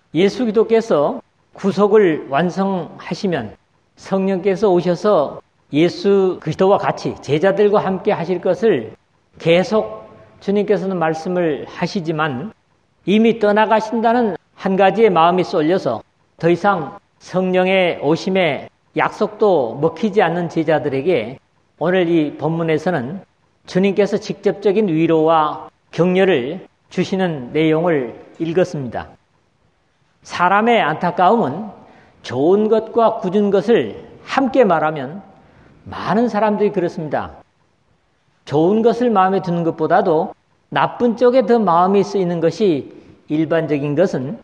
예수 기도께서 구속을 완성하시면 성령께서 오셔서 예수 그리스도와 같이 제자들과 함께 하실 것을 계속 주님께서는 말씀을 하시지만 이미 떠나가신다는 한 가지의 마음이 쏠려서 더 이상 성령의 오심의 약속도 먹히지 않는 제자들에게 오늘 이 본문에서는 주님께서 직접적인 위로와 격려를 주시는 내용을 읽었습니다. 사람의 안타까움은 좋은 것과 굳은 것을 함께 말하면 많은 사람들이 그렇습니다. 좋은 것을 마음에 드는 것보다도 나쁜 쪽에 더 마음이 쓰이는 것이 일반적인 것은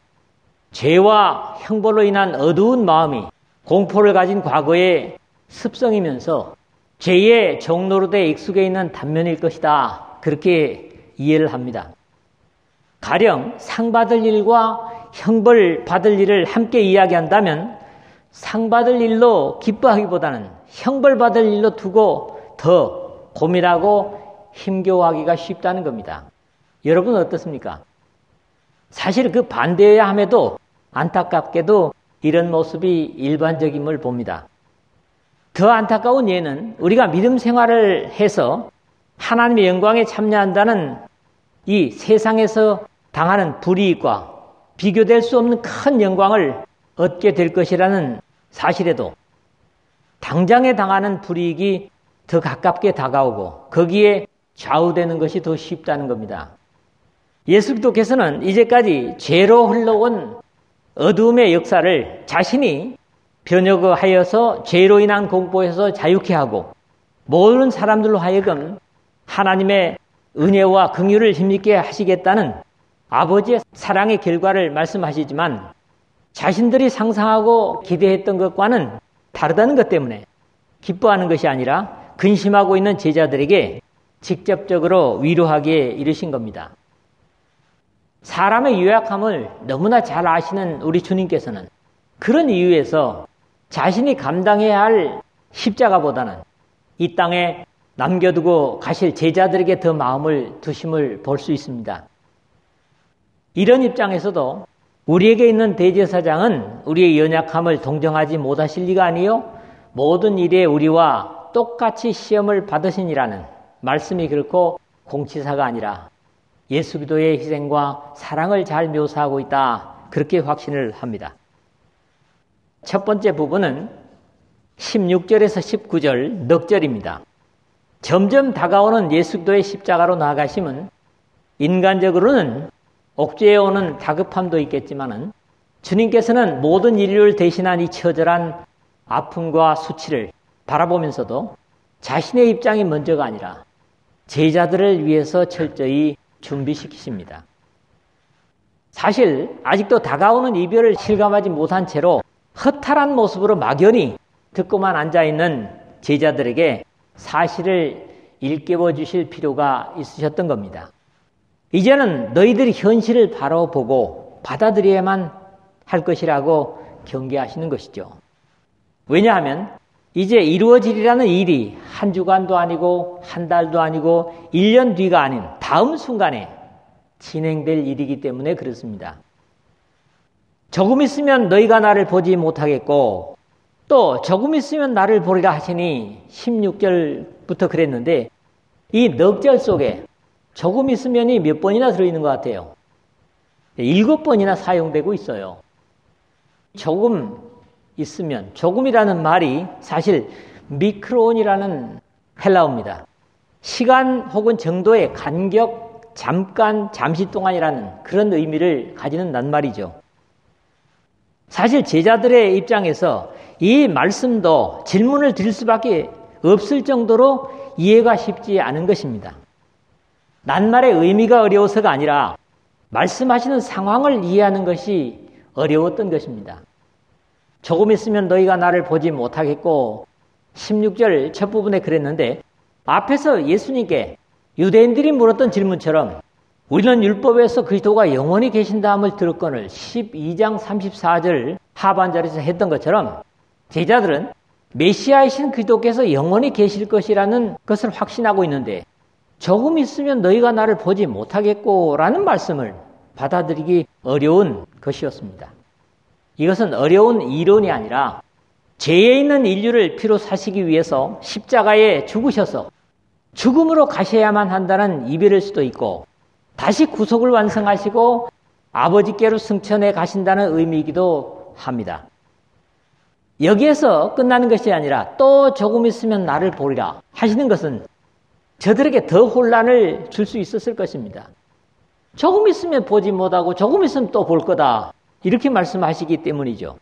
죄와 형벌로 인한 어두운 마음이 공포를 가진 과거의 습성이면서 죄의 종노릇에 익숙해 있는 단면일 것이다. 그렇게 이해를 합니다. 가령 상 받을 일과 형벌 받을 일을 함께 이야기한다면 상 받을 일로 기뻐하기보다는 형벌 받을 일로 두고 더 고민하고 힘겨워하기가 쉽다는 겁니다. 여러분 어떻습니까? 사실 그 반대여야 함에도 안타깝게도 이런 모습이 일반적임을 봅니다. 더 안타까운 예는 우리가 믿음 생활을 해서 하나님의 영광에 참여한다는 이 세상에서 당하는 불이익과 비교될 수 없는 큰 영광을 얻게 될 것이라는 사실에도 당장에 당하는 불이익이 더 가깝게 다가오고 거기에 좌우되는 것이 더 쉽다는 겁니다. 예수 그리스도께서는 이제까지 죄로 흘러온 어두움의 역사를 자신이 변혁하여서 죄로 인한 공포에서 자유케 하고 모든 사람들로 하여금 하나님의 은혜와 긍휼을 힘있게 하시겠다는 아버지의 사랑의 결과를 말씀하시지만 자신들이 상상하고 기대했던 것과는 다르다는 것 때문에 기뻐하는 것이 아니라 근심하고 있는 제자들에게 직접적으로 위로하기에 이르신 겁니다. 사람의 유약함을 너무나 잘 아시는 우리 주님께서는 그런 이유에서 자신이 감당해야 할 십자가보다는 이 땅에 남겨두고 가실 제자들에게 더 마음을 두심을 볼 수 있습니다. 이런 입장에서도 우리에게 있는 대제사장은 우리의 연약함을 동정하지 못하실 리가 아니요 모든 일에 우리와 똑같이 시험을 받으시니라는 말씀이 결코 공치사가 아니라 예수 그리스도의 희생과 사랑을 잘 묘사하고 있다. 그렇게 확신을 합니다. 첫 번째 부분은 16절에서 19절 넉절입니다. 점점 다가오는 예수 그리스도의 십자가로 나아가심은 인간적으로는 옥죄해 오는 다급함도 있겠지만은 주님께서는 모든 인류를 대신한 이 처절한 아픔과 수치를 바라보면서도 자신의 입장이 먼저가 아니라 제자들을 위해서 철저히 준비시키십니다. 사실 아직도 다가오는 이별을 실감하지 못한 채로 허탈한 모습으로 막연히 듣고만 앉아있는 제자들에게 사실을 일깨워 주실 필요가 있으셨던 겁니다. 이제는 너희들이 현실을 바로 보고 받아들여야만 할 것이라고 경계하시는 것이죠. 왜냐하면 이제 이루어지리라는 일이 한 주간도 아니고 한 달도 아니고 1년 뒤가 아닌 다음 순간에 진행될 일이기 때문에 그렇습니다. 조금 있으면 너희가 나를 보지 못하겠고 또 조금 있으면 나를 보리라 하시니 16절부터 그랬는데 이 넉절 속에 조금 있으면이 몇 번이나 들어있는 것 같아요. 7번이나 사용되고 있어요. 조금 있으면, 조금이라는 말이 사실 미크론이라는 헬라어입니다. 시간 혹은 정도의 간격, 잠깐, 잠시 동안이라는 그런 의미를 가지는 낱말이죠. 사실 제자들의 입장에서 이 말씀도 질문을 드릴 수밖에 없을 정도로 이해가 쉽지 않은 것입니다. 낱말의 의미가 어려워서가 아니라 말씀하시는 상황을 이해하는 것이 어려웠던 것입니다. 조금 있으면 너희가 나를 보지 못하겠고 16절 첫 부분에 그랬는데 앞에서 예수님께 유대인들이 물었던 질문처럼 우리는 율법에서 그리스도가 영원히 계신다함을 들었거늘 12장 34절 하반절에서 했던 것처럼 제자들은 메시아이신 그리스도께서 영원히 계실 것이라는 것을 확신하고 있는데 조금 있으면 너희가 나를 보지 못하겠고 라는 말씀을 받아들이기 어려운 것이었습니다. 이것은 어려운 이론이 아니라 죄에 있는 인류를 피로 사시기 위해서 십자가에 죽으셔서 죽음으로 가셔야만 한다는 이별일 수도 있고, 다시 구속을 완성하시고 아버지께로 승천해 가신다는 의미이기도 합니다. 여기에서 끝나는 것이 아니라 또 조금 있으면 나를 보리라 하시는 것은 저들에게 더 혼란을 줄 수 있었을 것입니다. 조금 있으면 보지 못하고 조금 있으면 또 볼 거다, 이렇게 말씀하시기 때문이죠.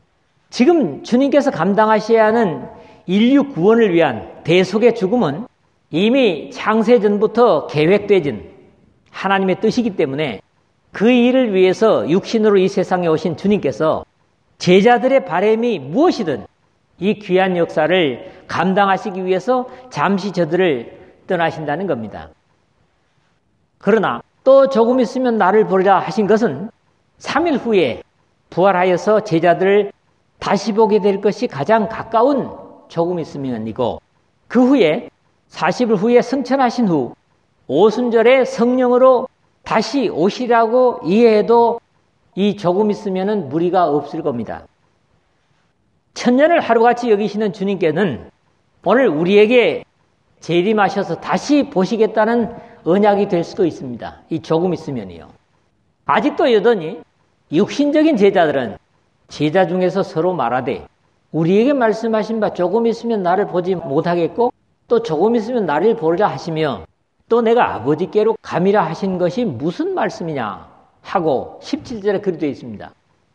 지금 주님께서 감당하셔야 하는 인류 구원을 위한 대속의 죽음은 이미 창세전부터 계획되진 하나님의 뜻이기 때문에 그 일을 위해서 육신으로 이 세상에 오신 주님께서 제자들의 바람이 무엇이든 이 귀한 역사를 감당하시기 위해서 잠시 저들을 떠나신다는 겁니다. 그러나 또 조금 있으면 나를 보리라 하신 것은 3일 후에 부활하여서 제자들을 다시 보게 될 것이 가장 가까운 조금 있으면이고, 그 후에 40일 후에 승천하신 후 오순절에 성령으로 다시 오시라고 이해해도 이 조금 있으면은 무리가 없을 겁니다. 천년을 하루같이 여기시는 주님께는 오늘 우리에게 재림하셔서 다시 보시겠다는 언약이 될 수도 있습니다. 이 조금 있으면이요. 아직도 여전히 육신적인 제자들은 제자 중에서 서로 말하되, 우리에게 말씀하신 바 조금 있으면 나를 보지 못하겠고 또 조금 있으면 나를 보리라 하시며 또 내가 아버지께로 감이라 하신 것이 무슨 말씀이냐 하고 17절에 그리 되어 있습니다.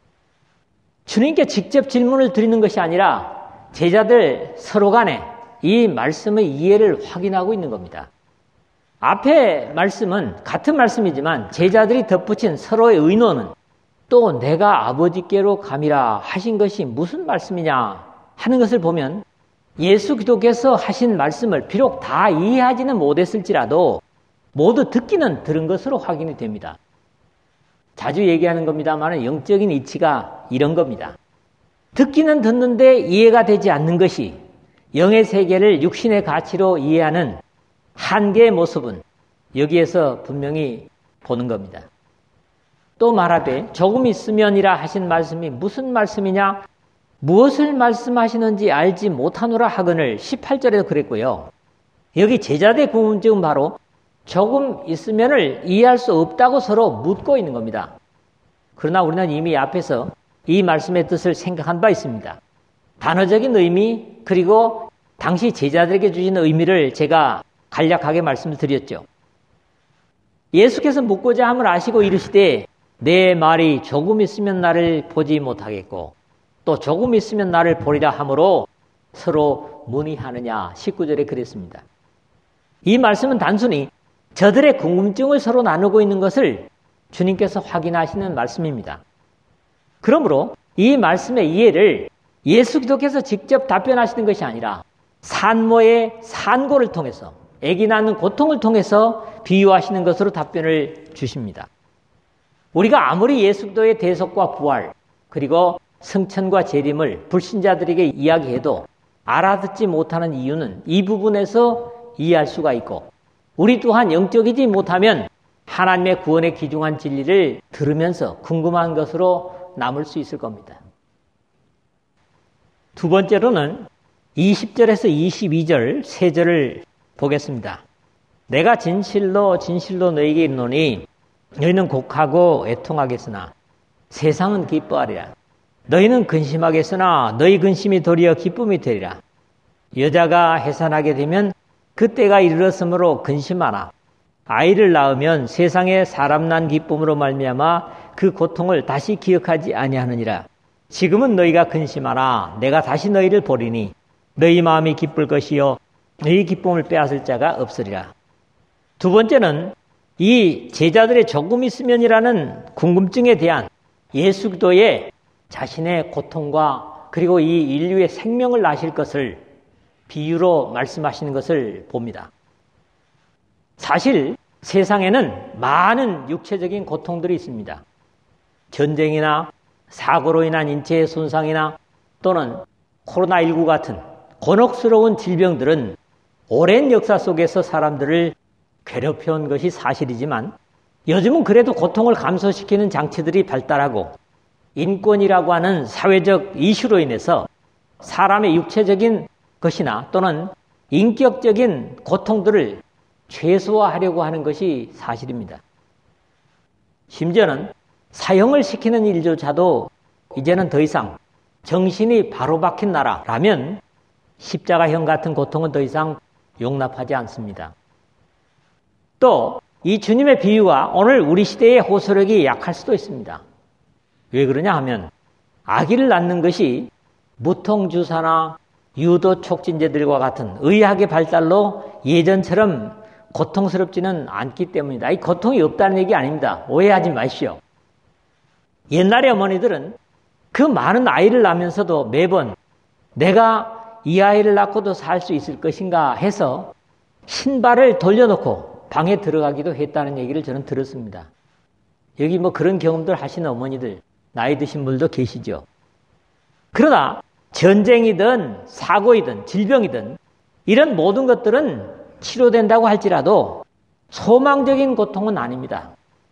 주님께 직접 질문을 드리는 것이 아니라 제자들 서로 간에 이 말씀의 이해를 확인하고 있는 겁니다. 앞에 말씀은 같은 말씀이지만 제자들이 덧붙인 서로의 의논은 또 내가 아버지께로 감이라 하신 것이 무슨 말씀이냐 하는 것을 보면 예수 기독께서 하신 말씀을 비록 다 이해하지는 못했을지라도 모두 듣기는 들은 것으로 확인이 됩니다. 자주 얘기하는 겁니다만 영적인 이치가 이런 겁니다. 듣기는 듣는데 이해가 되지 않는 것이 영의 세계를 육신의 가치로 이해하는 한계의 모습은 여기에서 분명히 보는 겁니다. 또 말하되 조금 있으면이라 하신 말씀이 무슨 말씀이냐, 무엇을 말씀하시는지 알지 못하노라 하거늘 18절에도 그랬고요. 여기 제자들의 궁금증은 바로 조금 있으면을 이해할 수 없다고 서로 묻고 있는 겁니다. 그러나 우리는 이미 앞에서 이 말씀의 뜻을 생각한 바 있습니다. 단어적인 의미 그리고 당시 제자들에게 주신 의미를 제가 간략하게 말씀을 드렸죠. 예수께서 묻고자 함을 아시고 이르시되 내 말이 조금 있으면 나를 보지 못하겠고 또 조금 있으면 나를 보리라 하므로 서로 문의하느냐 19절에 그랬습니다. 이 말씀은 단순히 저들의 궁금증을 서로 나누고 있는 것을 주님께서 확인하시는 말씀입니다. 그러므로 이 말씀의 이해를 예수 기독께서 직접 답변하시는 것이 아니라 산모의 산고를 통해서 아기 낳는 고통을 통해서 비유하시는 것으로 답변을 주십니다. 우리가 아무리 예수 기도의 대속과 부활 그리고 승천과 재림을 불신자들에게 이야기해도 알아듣지 못하는 이유는 이 부분에서 이해할 수가 있고 우리 또한 영적이지 못하면 하나님의 구원에 기중한 진리를 들으면서 궁금한 것으로 남을 수 있을 겁니다. 두 번째로는 20절에서 22절 세 절을 보겠습니다. 내가 진실로 진실로 너희에게 이르노니 너희는 곡하고 애통하겠으나 세상은 기뻐하리라. 너희는 근심하겠으나 너희 근심이 도리어 기쁨이 되리라. 여자가 해산하게 되면 그때가 이르렀으므로 근심하나 아이를 낳으면 세상에 사람 난 기쁨으로 말미암아 그 고통을 다시 기억하지 아니하느니라. 지금은 너희가 근심하나 내가 다시 너희를 보리니 너희 마음이 기쁠 것이요 너희 기쁨을 빼앗을 자가 없으리라. 두 번째는 이 제자들의 조금 있으면이라는 궁금증에 대한 예수 그리스도의 자신의 고통과 그리고 이 인류의 생명을 나실 것을 비유로 말씀하시는 것을 봅니다. 사실 세상에는 많은 육체적인 고통들이 있습니다. 전쟁이나 사고로 인한 인체의 손상이나 또는 코로나19 같은 곤혹스러운 질병들은 오랜 역사 속에서 사람들을 괴롭혀온 것이 사실이지만 요즘은 그래도 고통을 감소시키는 장치들이 발달하고 인권이라고 하는 사회적 이슈로 인해서 사람의 육체적인 것이나 또는 인격적인 고통들을 최소화하려고 하는 것이 사실입니다. 심지어는 사형을 시키는 일조차도 이제는 더 이상 정신이 바로 박힌 나라라면 십자가형 같은 고통은 더 이상 용납하지 않습니다. 또 이 주님의 비유가 오늘 우리 시대의 호소력이 약할 수도 있습니다. 왜 그러냐 하면 아기를 낳는 것이 무통주사나 유도 촉진제들과 같은 의학의 발달로 예전처럼 고통스럽지는 않기 때문이다. 이 고통이 없다는 얘기 아닙니다. 오해하지 마시오. 옛날의 어머니들은 그 많은 아이를 낳으면서도 매번 내가 이 아이를 낳고도 살 수 있을 것인가 해서 신발을 돌려놓고 방에 들어가기도 했다는 얘기를 저는 들었습니다. 여기 뭐 그런 경험들 하시는 어머니들, 나이 드신 분들도 계시죠. 그러나 전쟁이든 사고이든 질병이든 이런 모든 것들은 치료된다고 할지라도 소망적인 고통은 아닙니다.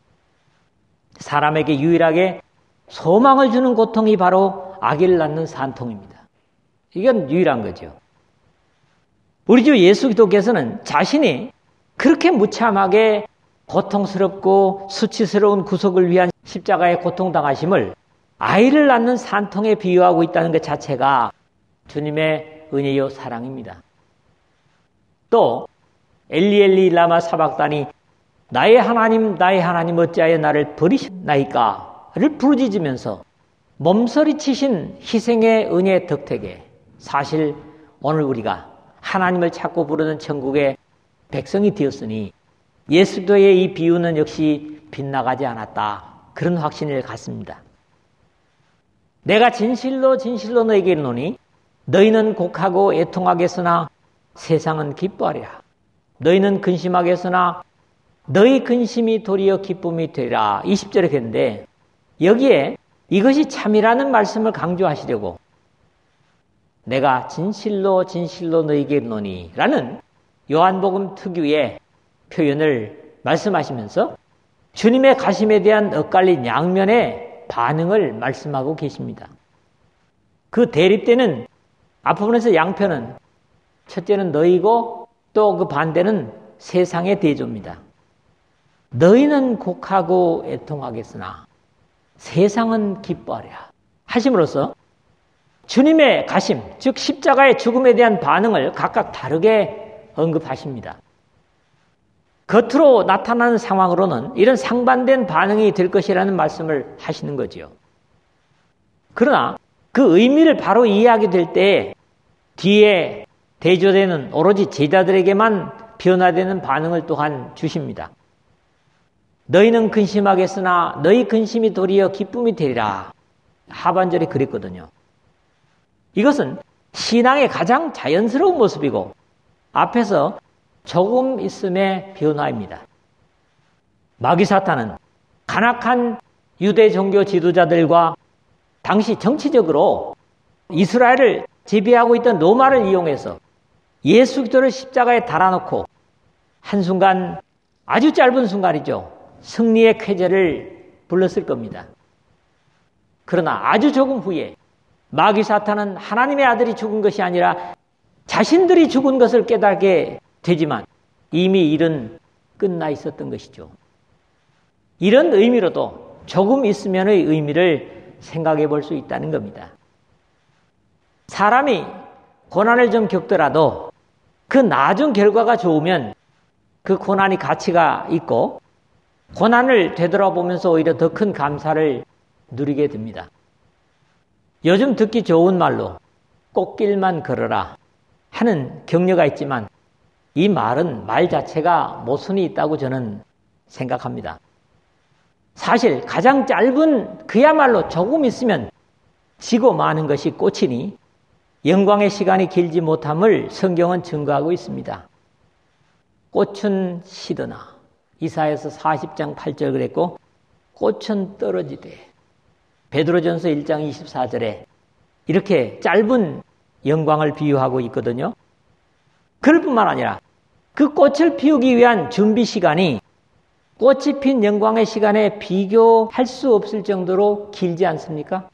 사람에게 유일하게 소망을 주는 고통이 바로 아기를 낳는 산통입니다. 이건 유일한 거죠. 우리 주 예수 그리스도께서는 자신이 그렇게 무참하게 고통스럽고 수치스러운 구속을 위한 십자가의 고통당하심을 아이를 낳는 산통에 비유하고 있다는 것 자체가 주님의 은혜요 사랑입니다. 또 엘리 라마 사박다니 나의 하나님 어찌하여 나를 버리셨나이까를 부르짖으면서 몸서리치신 희생의 은혜 덕택에 사실 오늘 우리가 하나님을 찾고 부르는 천국의 백성이 되었으니 예수도의 이 비유는 역시 빗나가지 않았다. 그런 확신을 갖습니다. 내가 진실로 너에게 이르노니 너희는 곡하고 애통하겠으나 세상은 기뻐하리라. 너희는 근심하겠으나 너희 근심이 도리어 기쁨이 되리라. 20절에 그랬는데 여기에 이것이 참이라는 말씀을 강조하시려고 내가 진실로 너에게 이르노니 라는 요한복음 특유의 표현을 말씀하시면서 주님의 가심에 대한 엇갈린 양면의 반응을 말씀하고 계십니다. 그 대립되는 앞부분에서 양편은 첫째는 너희고 또 그 반대는 세상의 대조입니다. 너희는 곡하고 애통하겠으나 세상은 기뻐하랴 하심으로써 주님의 가심, 즉 십자가의 죽음에 대한 반응을 각각 다르게 언급하십니다. 겉으로 나타나는 상황으로는 이런 상반된 반응이 될 것이라는 말씀을 하시는 거죠. 그러나 그 의미를 바로 이해하게 될 때 뒤에 대조되는 오로지 제자들에게만 변화되는 반응을 또한 주십니다. 너희는 근심하겠으나 너희 근심이 도리어 기쁨이 되리라. 하반절에 그랬거든요. 이것은 신앙의 가장 자연스러운 모습이고 앞에서 조금 있음의 변화입니다. 마귀 사탄은 간악한 유대 종교 지도자들과 당시 정치적으로 이스라엘을 지배하고 있던 로마를 이용해서 예수 그리스도를 십자가에 달아놓고 한순간 아주 짧은 순간이죠. 승리의 쾌재를 불렀을 겁니다. 그러나 아주 조금 후에 마귀 사탄은 하나님의 아들이 죽은 것이 아니라 자신들이 죽은 것을 깨닫게 되지만 이미 일은 끝나 있었던 것이죠. 이런 의미로도 조금 있으면의 의미를 생각해 볼 수 있다는 겁니다. 사람이 고난을 좀 겪더라도 그 나중 결과가 좋으면 그 고난이 가치가 있고 고난을 되돌아보면서 오히려 더 큰 감사를 누리게 됩니다. 요즘 듣기 좋은 말로 꽃길만 걸어라 하는 격려가 있지만 이 말은 말 자체가 모순이 있다고 저는 생각합니다. 사실 가장 짧은 그야말로 조금 있으면 지고 마는 것이 꽃이니 영광의 시간이 길지 못함을 성경은 증거하고 있습니다. 꽃은 시드나 이사야서 40장 8절 그랬고 꽃은 떨어지되 베드로전서 1장 24절에 이렇게 짧은 영광을 비유하고 있거든요. 그럴 뿐만 아니라 그 꽃을 피우기 위한 준비 시간이 꽃이 핀 영광의 시간에 비교할 수 없을 정도로 길지 않습니까?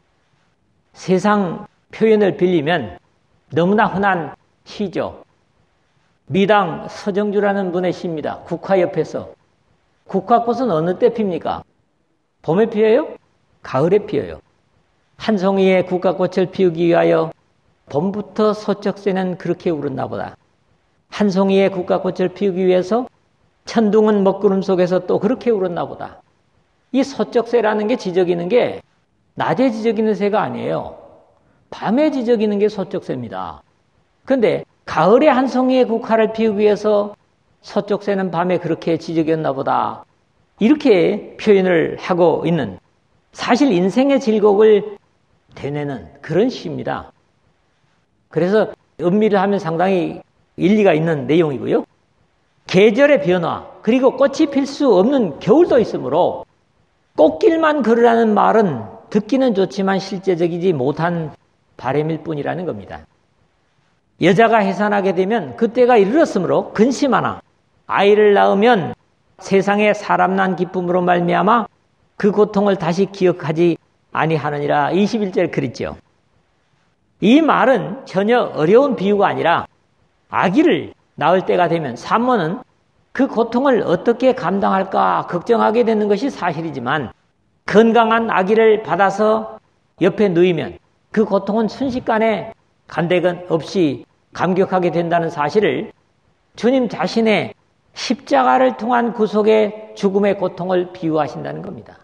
세상 표현을 빌리면 너무나 흔한 시죠. 미당 서정주라는 분의 시입니다. 국화 옆에서. 국화꽃은 어느 때 핍니까? 봄에 피어요? 가을에 피어요. 한 송이의 국화꽃을 피우기 위하여 봄부터 소쩍새는 그렇게 울었나 보다. 한 송이의 국화꽃을 피우기 위해서 천둥은 먹구름 속에서 또 그렇게 울었나 보다. 이 소쩍새라는 게 지저귀는 게 낮에 지저귀는 새가 아니에요. 밤에 지저귀는 게 소쩍새입니다. 그런데 가을에 한 송이의 국화를 피우기 위해서 소쩍새는 밤에 그렇게 지저귀었나 보다. 이렇게 표현을 하고 있는, 사실 인생의 질곡을 되뇌는 그런 시입니다. 그래서 음미를 하면 상당히 일리가 있는 내용이고요. 계절의 변화, 그리고 꽃이 필 수 없는 겨울도 있으므로 꽃길만 걸으라는 말은 듣기는 좋지만 실제적이지 못한 바람일 뿐이라는 겁니다. 여자가 해산하게 되면 그때가 이르렀으므로 근심하나 아이를 낳으면 세상에 사람 난 기쁨으로 말미암아 그 고통을 다시 기억하지 아니하느니라. 21절 그랬죠. 이 말은 전혀 어려운 비유가 아니라 아기를 낳을 때가 되면 산모는 그 고통을 어떻게 감당할까 걱정하게 되는 것이 사실이지만 건강한 아기를 받아서 옆에 누이면 그 고통은 순식간에 간대건 없이 감격하게 된다는 사실을 주님 자신의 십자가를 통한 구속의 죽음의 고통을 비유하신다는 겁니다.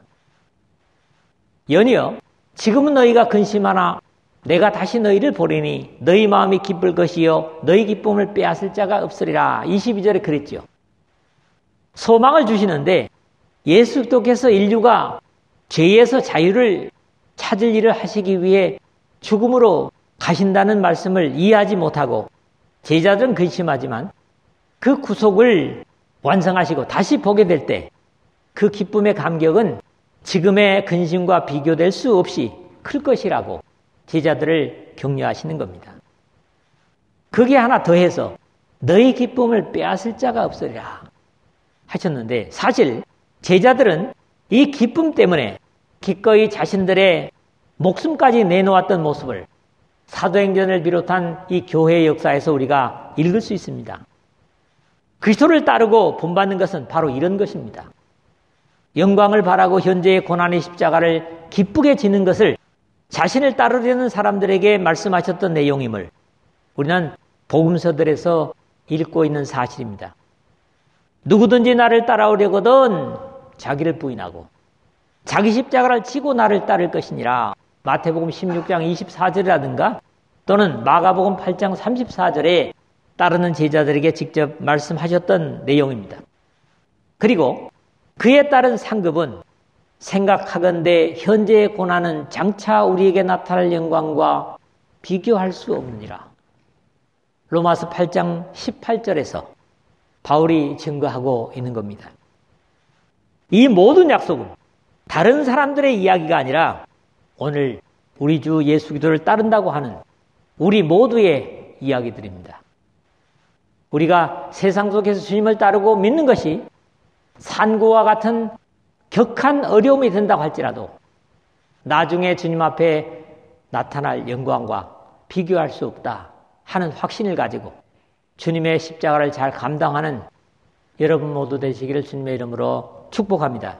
연이어 지금은 너희가 근심하나 내가 다시 너희를 보리니 너희 마음이 기쁠 것이요 너희 기쁨을 빼앗을 자가 없으리라. 22절에 그랬죠. 소망을 주시는데 예수 그리스도께서 인류가 죄에서 자유를 찾을 일을 하시기 위해 죽음으로 가신다는 말씀을 이해하지 못하고 제자들은 근심하지만 그 구속을 완성하시고 다시 보게 될 때 그 기쁨의 감격은 지금의 근심과 비교될 수 없이 클 것이라고 제자들을 격려하시는 겁니다. 거기에 하나 더해서 너희 기쁨을 빼앗을 자가 없으리라 하셨는데 사실 제자들은 이 기쁨 때문에 기꺼이 자신들의 목숨까지 내놓았던 모습을 사도행전을 비롯한 이 교회의 역사에서 우리가 읽을 수 있습니다. 그리스도를 따르고 본받는 것은 바로 이런 것입니다. 영광을 바라고 현재의 고난의 십자가를 기쁘게 지는 것을 자신을 따르려는 사람들에게 말씀하셨던 내용임을 우리는 복음서들에서 읽고 있는 사실입니다. 누구든지 나를 따라오려거든 자기를 부인하고 자기 십자가를 지고 나를 따를 것이니라. 마태복음 16장 24절이라든가 또는 마가복음 8장 34절에 따르는 제자들에게 직접 말씀하셨던 내용입니다. 그리고 그에 따른 상급은 생각하건대 현재의 고난은 장차 우리에게 나타날 영광과 비교할 수 없느니라. 로마서 8장 18절에서 바울이 증거하고 있는 겁니다. 이 모든 약속은 다른 사람들의 이야기가 아니라 오늘 우리 주 예수 그리스도를 따른다고 하는 우리 모두의 이야기들입니다. 우리가 세상 속에서 주님을 따르고 믿는 것이 산고와 같은 격한 어려움이 된다고 할지라도 나중에 주님 앞에 나타날 영광과 비교할 수 없다 하는 확신을 가지고 주님의 십자가를 잘 감당하는 여러분 모두 되시기를 주님의 이름으로 축복합니다.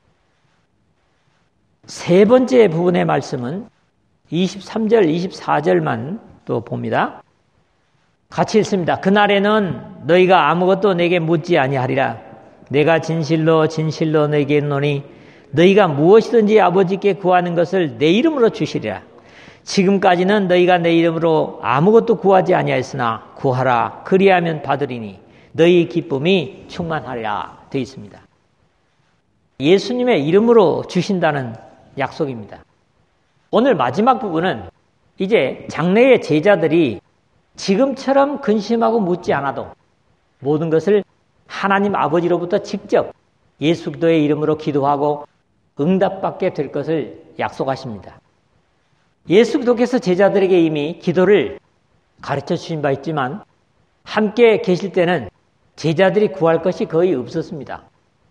세 번째 부분의 말씀은 23절, 24절만 또 봅니다. 같이 읽습니다. 그날에는 너희가 아무것도 내게 묻지 아니하리라. 내가 진실로 진실로 너희에게 이르노니 너희가 무엇이든지 아버지께 구하는 것을 내 이름으로 주시리라. 지금까지는 너희가 내 이름으로 아무것도 구하지 아니하였으나 구하라. 그리하면 받으리니 너희 기쁨이 충만하리라 되어 있습니다. 예수님의 이름으로 주신다는 약속입니다. 오늘 마지막 부분은 이제 장래의 제자들이 지금처럼 근심하고 묻지 않아도 모든 것을 하나님 아버지로부터 직접 예수 그리스도의 이름으로 기도하고 응답받게 될 것을 약속하십니다. 예수 그리스도께서 제자들에게 이미 기도를 가르쳐 주신 바 있지만 함께 계실 때는 제자들이 구할 것이 거의 없었습니다.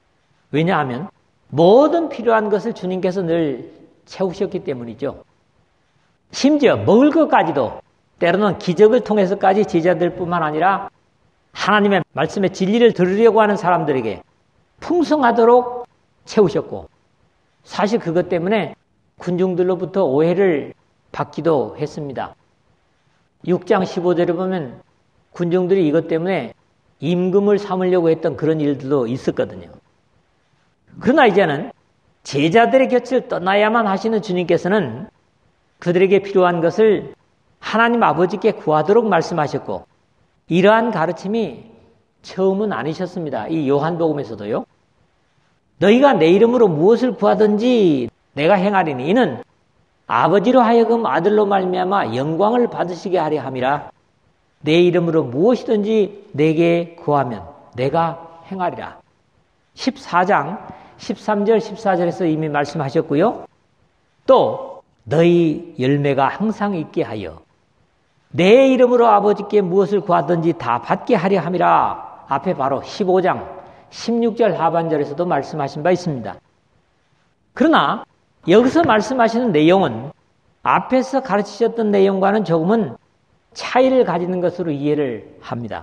왜냐하면 모든 필요한 것을 주님께서 늘 채우셨기 때문이죠. 심지어 먹을 것까지도 때로는 기적을 통해서까지 제자들뿐만 아니라 하나님의 말씀의 진리를 들으려고 하는 사람들에게 풍성하도록 채우셨고, 사실 그것 때문에 군중들로부터 오해를 받기도 했습니다. 6장 15절에 보면 군중들이 이것 때문에 임금을 삼으려고 했던 그런 일들도 있었거든요. 그러나 이제는 제자들의 곁을 떠나야만 하시는 주님께서는 그들에게 필요한 것을 하나님 아버지께 구하도록 말씀하셨고, 이러한 가르침이 처음은 아니셨습니다. 이 요한복음에서도요. 너희가 내 이름으로 무엇을 구하든지 내가 행하리니 이는 아버지로 하여금 아들로 말미암아 영광을 받으시게 하려 함이라. 내 이름으로 무엇이든지 내게 구하면 내가 행하리라. 14장 13절 14절에서 이미 말씀하셨고요. 또 너희 열매가 항상 있게 하여 내 이름으로 아버지께 무엇을 구하든지 다 받게 하려 함이라. 앞에 바로 15장 16절 하반절에서도 말씀하신 바 있습니다. 그러나 여기서 말씀하시는 내용은 앞에서 가르치셨던 내용과는 조금은 차이를 가지는 것으로 이해를 합니다.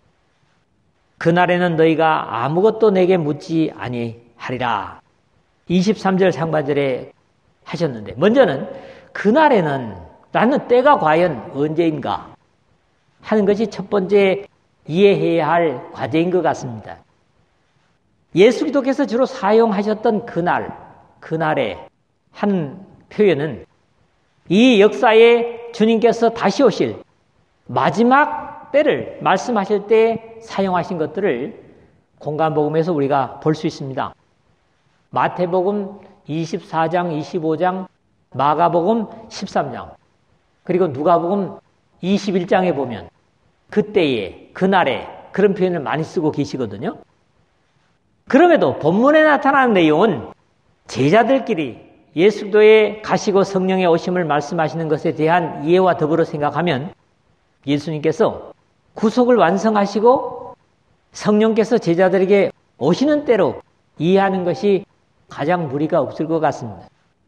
그날에는 너희가 아무것도 내게 묻지 아니하리라. 23절 상반절에 하셨는데, 먼저는 그날에는 라는 때가 과연 언제인가 하는 것이 첫 번째 이해해야 할 과제인 것 같습니다. 예수 기독께서 주로 사용하셨던 그날에 한 표현은 이 역사에 주님께서 다시 오실 마지막 때를 말씀하실 때 사용하신 것들을 공간복음에서 우리가 볼 수 있습니다. 마태복음 24장, 25장, 마가복음 13장, 그리고 누가복음 21장에 보면 그때에, 그날에 그런 표현을 많이 쓰고 계시거든요. 그럼에도 본문에 나타나는 내용은 제자들끼리 예수도에 가시고 성령의 오심을 말씀하시는 것에 대한 이해와 더불어 생각하면 예수님께서 구속을 완성하시고 성령께서 제자들에게 오시는 때로 이해하는 것이 가장 무리가 없을 것 같습니다.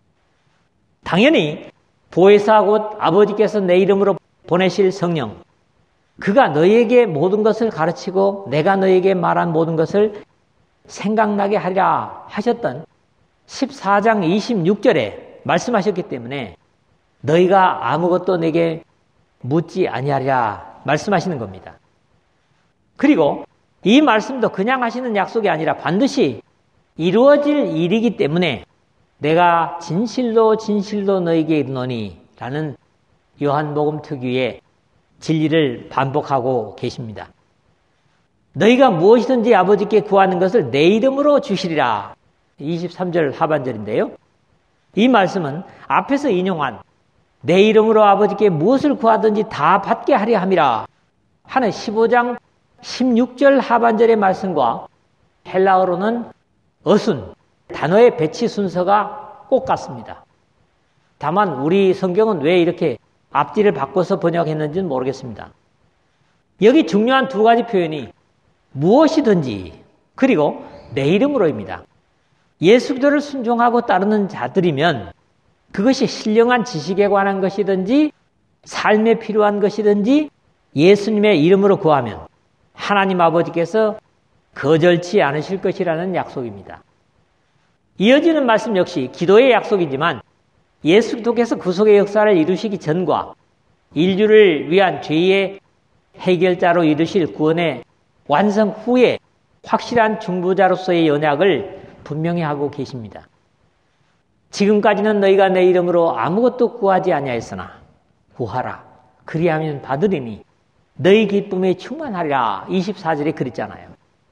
당연히 보혜사 곧 아버지께서 내 이름으로 보내실 성령, 그가 너희에게 모든 것을 가르치고 내가 너희에게 말한 모든 것을 생각나게 하리라 하셨던 14장 26절에 말씀하셨기 때문에 너희가 아무것도 내게 묻지 아니하리라 말씀하시는 겁니다. 그리고 이 말씀도 그냥 하시는 약속이 아니라 반드시 이루어질 일이기 때문에 내가 진실로 진실로 너희에게 이르노니 라는 요한복음 특유의 진리를 반복하고 계십니다. 너희가 무엇이든지 아버지께 구하는 것을 내 이름으로 주시리라. 23절 하반절인데요. 이 말씀은 앞에서 인용한 내 이름으로 아버지께 무엇을 구하든지 다 받게 하려 함이라 하는 15장 16절 하반절의 말씀과 헬라어로는 어순, 단어의 배치 순서가 꼭 같습니다. 다만 우리 성경은 왜 이렇게 앞뒤를 바꿔서 번역했는지는 모르겠습니다. 여기 중요한 두 가지 표현이 무엇이든지 그리고 내 이름으로입니다. 예수 그리스도를 순종하고 따르는 자들이면 그것이 신령한 지식에 관한 것이든지 삶에 필요한 것이든지 예수님의 이름으로 구하면 하나님 아버지께서 거절치 않으실 것이라는 약속입니다. 이어지는 말씀 역시 기도의 약속이지만 예수 그리스도께서 구속의 역사를 이루시기 전과 인류를 위한 죄의 해결자로 이루실 구원의 완성 후에 확실한 중보자로서의 연약을 분명히 하고 계십니다. 지금까지는 너희가 내 이름으로 아무것도 구하지 아니하였으나 구하라. 그리하면 받으리니 너희 기쁨에 충만하리라. 24절에 그랬잖아요.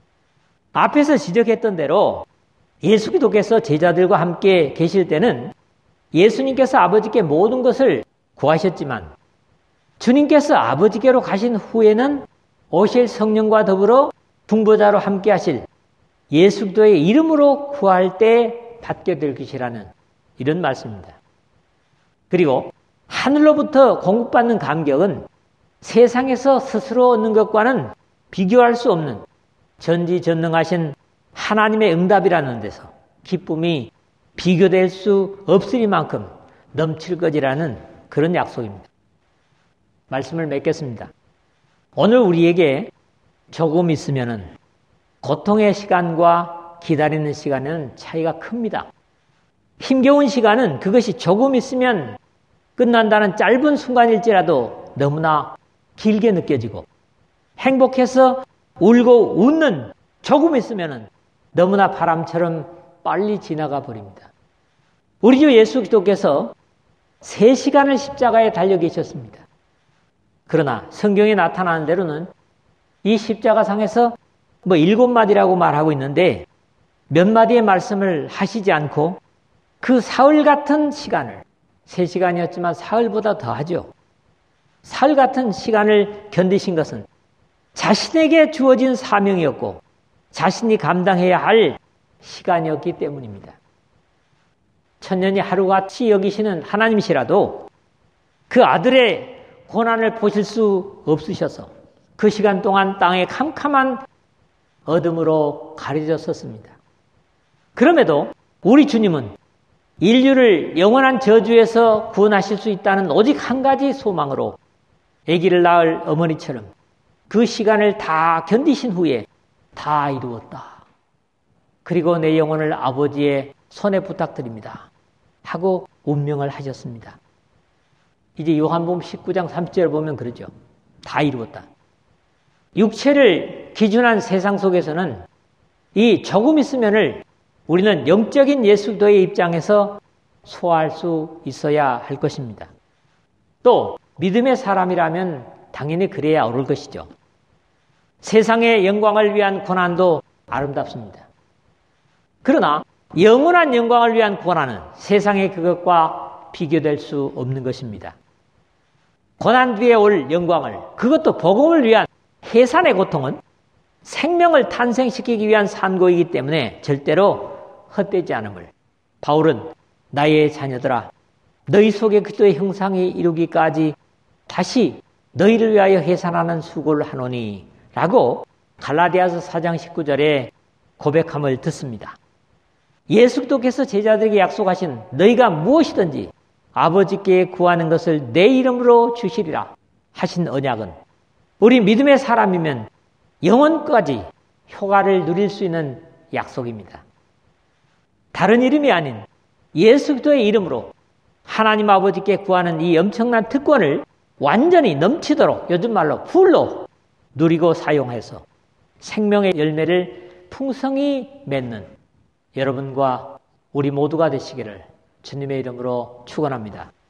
앞에서 지적했던 대로 예수 기독께서 제자들과 함께 계실 때는 예수님께서 아버지께 모든 것을 구하셨지만 주님께서 아버지께로 가신 후에는 오실 성령과 더불어 중보자로 함께 하실 예수 그리스도의 이름으로 구할 때 받게 될 것이라는 이런 말씀입니다. 그리고 하늘로부터 공급받는 감격은 세상에서 스스로 얻는 것과는 비교할 수 없는 전지전능하신 하나님의 응답이라는 데서 기쁨이 비교될 수 없으리만큼 넘칠 것이라는 그런 약속입니다. 말씀을 맺겠습니다. 오늘 우리에게 조금 있으면은 고통의 시간과 기다리는 시간은 차이가 큽니다. 힘겨운 시간은 그것이 조금 있으면 끝난다는 짧은 순간일지라도 너무나 길게 느껴지고, 행복해서 울고 웃는 조금 있으면 너무나 바람처럼 빨리 지나가 버립니다. 우리 주 예수 그리스도께서 3시간을 십자가에 달려 계셨습니다. 그러나 성경에 나타나는 대로는 이 십자가상에서 7마디라고 말하고 있는데 몇 마디의 말씀을 하시지 않고 그 사흘 같은 시간을, 3시간이었지만 사흘보다 더하죠. 사흘 같은 시간을 견디신 것은 자신에게 주어진 사명이었고 자신이 감당해야 할 시간이었기 때문입니다. 천년이 하루같이 여기시는 하나님이시라도 그 아들의 고난을 보실 수 없으셔서 그 시간 동안 땅의 캄캄한 어둠으로 가려졌었습니다. 그럼에도 우리 주님은 인류를 영원한 저주에서 구원하실 수 있다는 오직 한 가지 소망으로 아기를 낳을 어머니처럼 그 시간을 다 견디신 후에 다 이루었다. 그리고 내 영혼을 아버지의 손에 부탁드립니다. 하고 운명을 하셨습니다. 이제 요한복음 19장 30절 보면 그러죠. 다 이루었다. 육체를 기준한 세상 속에서는 이 조금 있으면을 우리는 영적인 예수도의 입장에서 소화할 수 있어야 할 것입니다. 또 믿음의 사람이라면 당연히 그래야 옳을 것이죠. 세상의 영광을 위한 고난도 아름답습니다. 그러나 영원한 영광을 위한 고난은 세상의 그것과 비교될 수 없는 것입니다. 고난 뒤에 올 영광을, 그것도 복음을 위한 해산의 고통은 생명을 탄생시키기 위한 산고이기 때문에 절대로 헛되지 않음을 바울은 나의 자녀들아 너희 속에 그리스도의 형상이 이루기까지 다시 너희를 위하여 해산하는 수고를 하노니 라고 갈라디아서 4장 19절에 고백함을 듣습니다. 예수 그리스도께서 제자들에게 약속하신 너희가 무엇이든지 아버지께 구하는 것을 내 이름으로 주시리라 하신 언약은 우리 믿음의 사람이면 영원까지 효과를 누릴 수 있는 약속입니다. 다른 이름이 아닌 예수 그리스도의 이름으로 하나님 아버지께 구하는 이 엄청난 특권을 완전히 넘치도록, 요즘 말로 풀로 누리고 사용해서 생명의 열매를 풍성히 맺는 여러분과 우리 모두가 되시기를 주님의 이름으로 축원합니다.